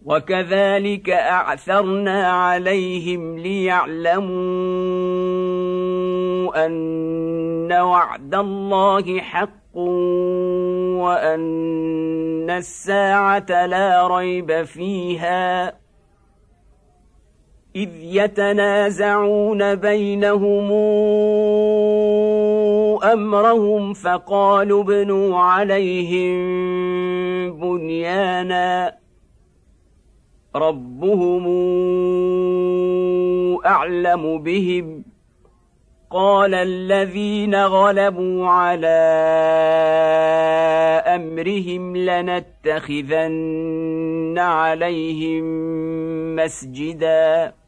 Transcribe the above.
وكذلك أعثرنا عليهم ليعلموا أن وعد الله حق وأن الساعة لا ريب فيها إذ يتنازعون بينهم أمرهم فقالوا ابنوا عليهم بنيانا ربهم أعلم بهم قال الذين غلبوا على أمرهم لنتخذن عليهم مسجداً